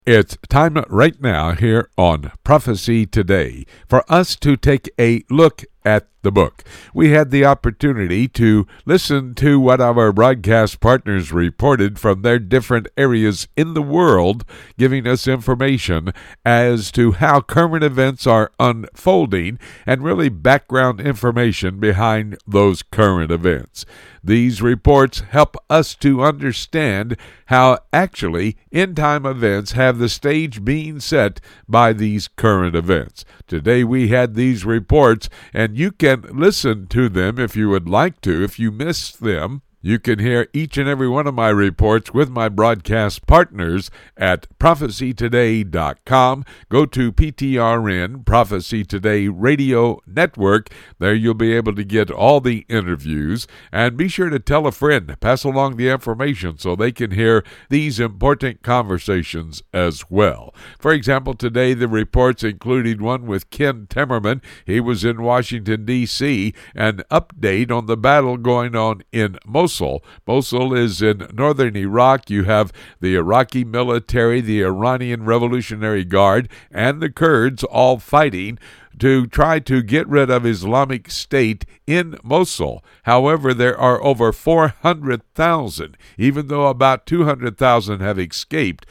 It's time right now here on Prophecy Today for us to take a look at the book. We had the opportunity to listen to what our broadcast partners reported from their different areas in the world, giving us information as to how current events are unfolding and really background information behind those current events. These reports help us to understand how actually end-time events have the stage being set by these current events. Today we had these reports, and you can listen to them if you would like to. If you missed them, you can hear each and every one of my reports with my broadcast partners at prophecytoday.com. Go to PTRN, Prophecy Today Radio Network. There you'll be able to get all the interviews. And be sure to tell a friend, pass along the information so they can hear these important conversations as well. For example, today the reports included one with Ken Timmerman. He was in Washington, D.C., an update on the battle going on in Mosul. Mosul is in northern Iraq. You have the Iraqi military, the Iranian Revolutionary Guard, and the Kurds all fighting to try to get rid of Islamic State in Mosul. However, there are over 400,000, even though about 200,000 have escaped,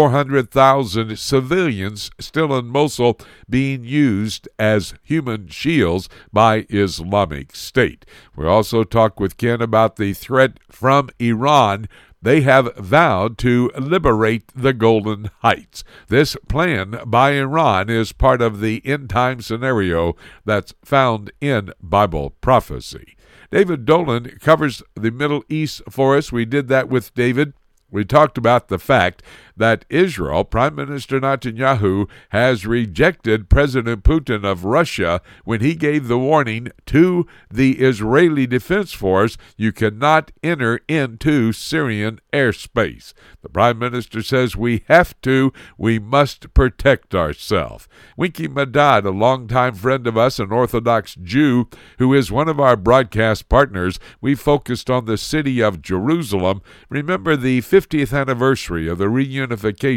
400,000 civilians still in Mosul being used as human shields by Islamic State. We also talk with Ken about the threat from Iran. They have vowed to liberate the Golan Heights. This plan by Iran is part of the end-time scenario that's found in Bible prophecy. David Dolan covers the Middle East for us. We did that with David. We talked about the fact that Israel, Prime Minister Netanyahu, has rejected President Putin of Russia when he gave the warning to the Israeli Defense Force, you cannot enter into Syrian airspace. The Prime Minister says we must protect ourselves. Winky Madad, a longtime friend of us, an Orthodox Jew who is one of our broadcast partners, we focused on the city of Jerusalem. Remember, the 50th anniversary of the reunification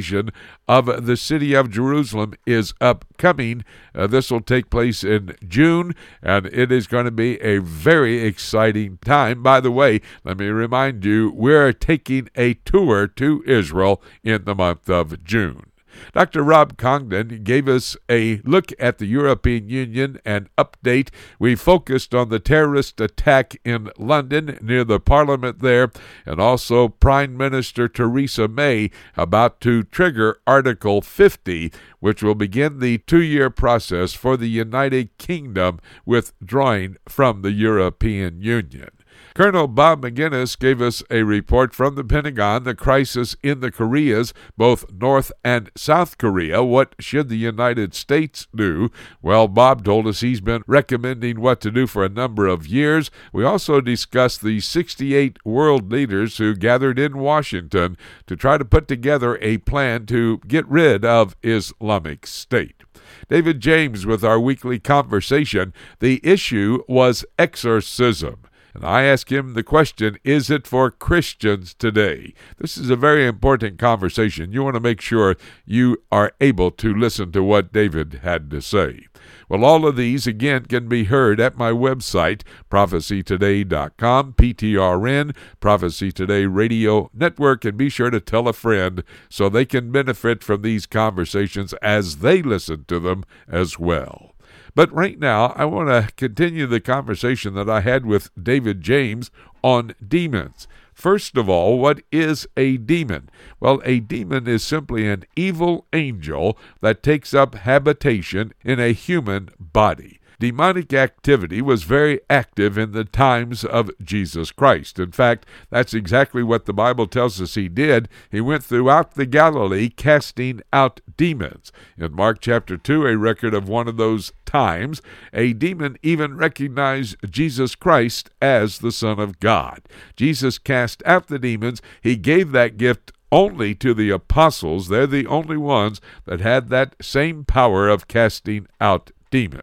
of the city of Jerusalem is upcoming. This will take place in June, and it is going to be a very exciting time. By the way, let me remind you, we're taking a tour to Israel in the month of June. Dr. Rob Congdon gave us a look at the European Union and update. We focused on the terrorist attack in London near the Parliament there, and also Prime Minister Theresa May about to trigger Article 50, which will begin the 2-year process for the United Kingdom withdrawing from the European Union. Colonel Bob McGinnis gave us a report from the Pentagon, the crisis in the Koreas, both North and South Korea. What should the United States do? Well, Bob told us he's been recommending what to do for a number of years. We also discussed the 68 world leaders who gathered in Washington to try to put together a plan to get rid of Islamic State. David James with our weekly conversation. The issue was exorcism. And I ask him the question, is it for Christians today? This is a very important conversation. You want to make sure you are able to listen to what David had to say. Well, all of these, again, can be heard at my website, prophecytoday.com, PTRN, Prophecy Today Radio Network, and be sure to tell a friend so they can benefit from these conversations as they listen to them as well. But right now, I want to continue the conversation that I had with David James on demons. First of all, what is a demon? Well, a demon is simply an evil angel that takes up habitation in a human body. Demonic activity was very active in the times of Jesus Christ. In fact, that's exactly what the Bible tells us he did. He went throughout the Galilee casting out demons. In Mark chapter 2, a record of one of those times, a demon even recognized Jesus Christ as the Son of God. Jesus cast out the demons. He gave that gift only to the apostles. They're the only ones that had that same power of casting out demons.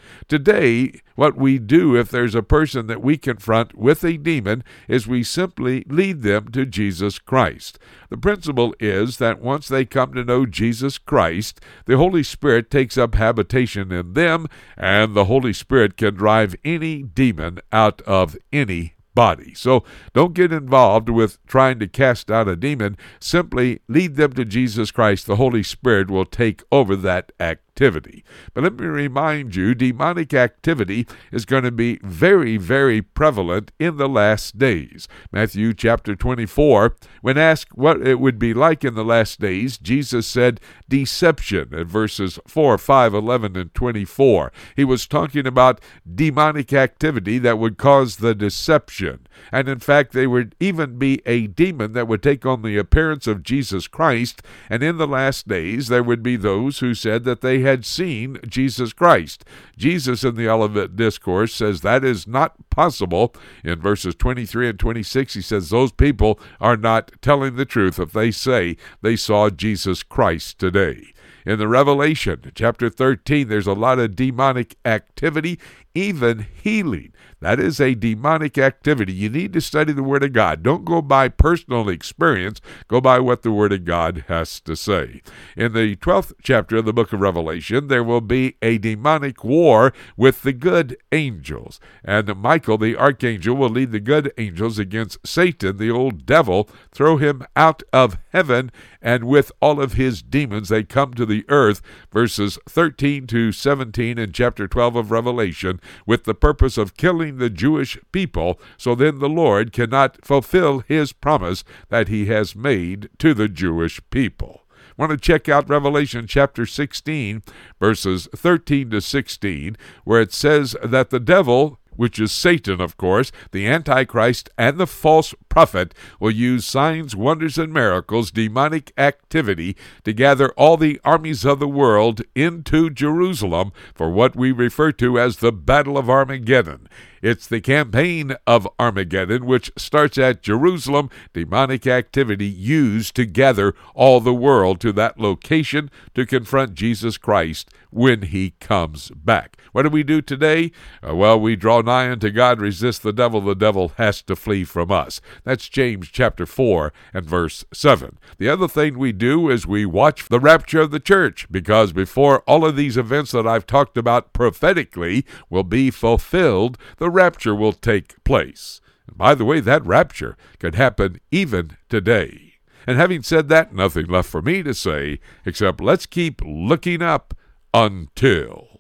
Today, what we do if there's a person that we confront with a demon is we simply lead them to Jesus Christ. The principle is that once they come to know Jesus Christ, the Holy Spirit takes up habitation in them, and the Holy Spirit can drive any demon out of any body. So don't get involved with trying to cast out a demon. Simply lead them to Jesus Christ. The Holy Spirit will take over that activity. But let me remind you, demonic activity is going to be very, very prevalent in the last days. Matthew chapter 24, when asked what it would be like in the last days, Jesus said deception in verses 4, 5, 11, and 24. He was talking about demonic activity that would cause the deception. And in fact, there would even be a demon that would take on the appearance of Jesus Christ, and in the last days there would be those who said that they had seen Jesus Christ. Jesus in the Olivet Discourse says that is not possible. In verses 23 and 26, he says those people are not telling the truth if they say they saw Jesus Christ today. In the Revelation, chapter 13, there's a lot of demonic activity, even healing. That is a demonic activity. You need to study the Word of God. Don't go by personal experience. Go by what the Word of God has to say. In the 12th chapter of the book of Revelation, there will be a demonic war with the good angels. And Michael, the archangel, will lead the good angels against Satan, the old devil, throw him out of heaven, and with all of his demons, they come to the earth, verses 13 to 17 in chapter 12 of Revelation, with the purpose of killing the Jewish people, so then the Lord cannot fulfill his promise that he has made to the Jewish people. Want to check out Revelation chapter 16, verses 13 to 16, where it says that the devil, which is Satan, of course, the Antichrist, and the false prophet will use signs, wonders, and miracles, demonic activity, to gather all the armies of the world into Jerusalem for what we refer to as the Battle of Armageddon. It's the campaign of Armageddon, which starts at Jerusalem, demonic activity used to gather all the world to that location to confront Jesus Christ when he comes back. What do we do today? Well, we draw nigh unto God, resist the devil has to flee from us. That's James chapter 4 and verse 7. The other thing we do is we watch the rapture of the church, because before all of these events that I've talked about prophetically will be fulfilled, the rapture will take place. And by the way, that rapture could happen even today. And having said that, nothing left for me to say except let's keep looking up until